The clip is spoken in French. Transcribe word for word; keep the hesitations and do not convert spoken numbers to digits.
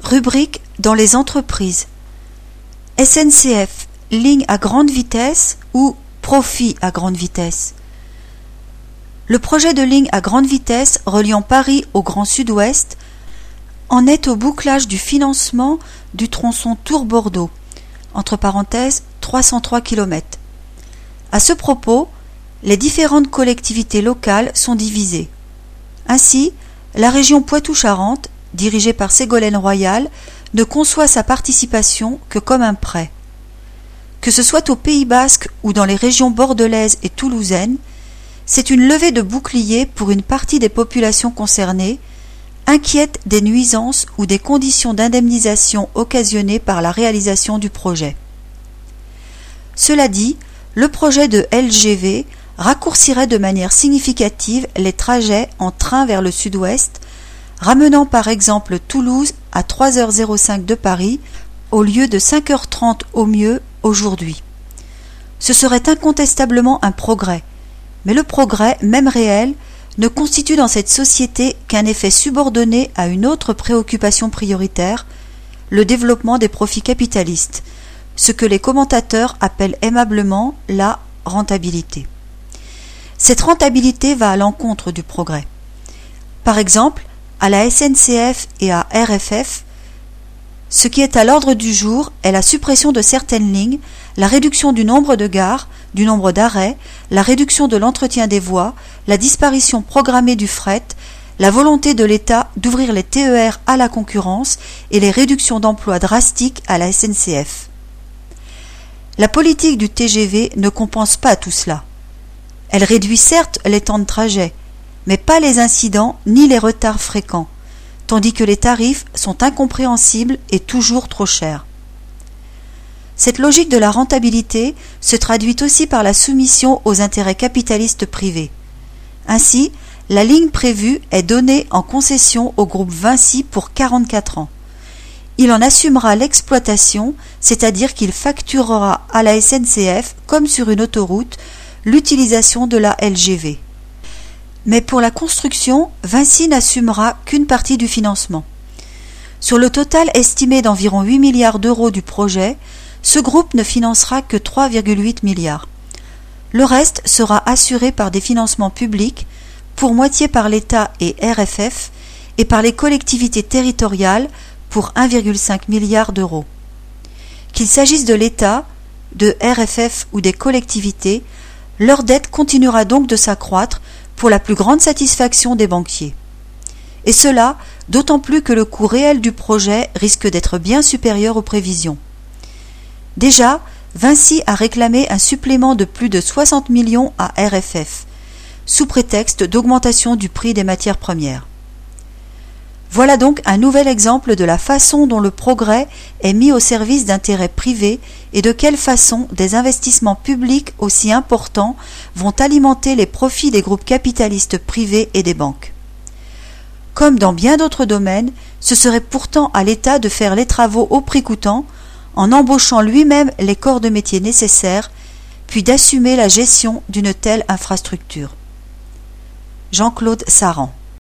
Rubrique dans les entreprises. S N C F, ligne à grande vitesse ou profit à grande vitesse. Le projet de ligne à grande vitesse reliant Paris au Grand Sud-Ouest en est au bouclage du financement du tronçon Tours-Bordeaux, entre parenthèses trois cent trois kilomètres. À ce propos, les différentes collectivités locales sont divisées. Ainsi, la région Poitou-Charentes, dirigée par Ségolène Royal, ne conçoit sa participation que comme un prêt. Que ce soit au Pays Basque ou dans les régions bordelaises et toulousaines, c'est une levée de bouclier pour une partie des populations concernées, inquiète des nuisances ou des conditions d'indemnisation occasionnées par la réalisation du projet. Cela dit, le projet de L G V raccourcirait de manière significative les trajets en train vers le sud-ouest, ramenant par exemple Toulouse à trois heures cinq de Paris au lieu de cinq heures trente au mieux aujourd'hui. Ce serait incontestablement un progrès, mais le progrès, même réel, ne constitue dans cette société qu'un effet subordonné à une autre préoccupation prioritaire, le développement des profits capitalistes, ce que les commentateurs appellent aimablement la rentabilité. Cette rentabilité va à l'encontre du progrès. Par exemple, à la S N C F et à R F F, ce qui est à l'ordre du jour est la suppression de certaines lignes, la réduction du nombre de gares, du nombre d'arrêts, la réduction de l'entretien des voies, la disparition programmée du fret, la volonté de l'État d'ouvrir les T E R à la concurrence et les réductions d'emplois drastiques à la S N C F. La politique du T G V ne compense pas tout cela. Elle réduit certes les temps de trajet, mais pas les incidents ni les retards fréquents, tandis que les tarifs sont incompréhensibles et toujours trop chers. Cette logique de la rentabilité se traduit aussi par la soumission aux intérêts capitalistes privés. Ainsi, la ligne prévue est donnée en concession au groupe Vinci pour quarante-quatre ans. Il en assumera l'exploitation, c'est-à-dire qu'il facturera à la S N C F, comme sur une autoroute, l'utilisation de la L G V. Mais pour la construction, Vinci n'assumera qu'une partie du financement. Sur le total estimé d'environ huit milliards d'euros du projet, ce groupe ne financera que trois virgule huit milliards. Le reste sera assuré par des financements publics, pour moitié par l'État et R F F, et par les collectivités territoriales pour un virgule cinq milliard d'euros. Qu'il s'agisse de l'État, de R F F ou des collectivités, leur dette continuera donc de s'accroître pour la plus grande satisfaction des banquiers. Et cela d'autant plus que le coût réel du projet risque d'être bien supérieur aux prévisions. Déjà, Vinci a réclamé un supplément de plus de soixante millions à R F F, sous prétexte d'augmentation du prix des matières premières. Voilà donc un nouvel exemple de la façon dont le progrès est mis au service d'intérêts privés et de quelle façon des investissements publics aussi importants vont alimenter les profits des groupes capitalistes privés et des banques. Comme dans bien d'autres domaines, ce serait pourtant à l'État de faire les travaux au prix coûtant, en embauchant lui-même les corps de métier nécessaires, puis d'assumer la gestion d'une telle infrastructure. Jean-Claude Saran.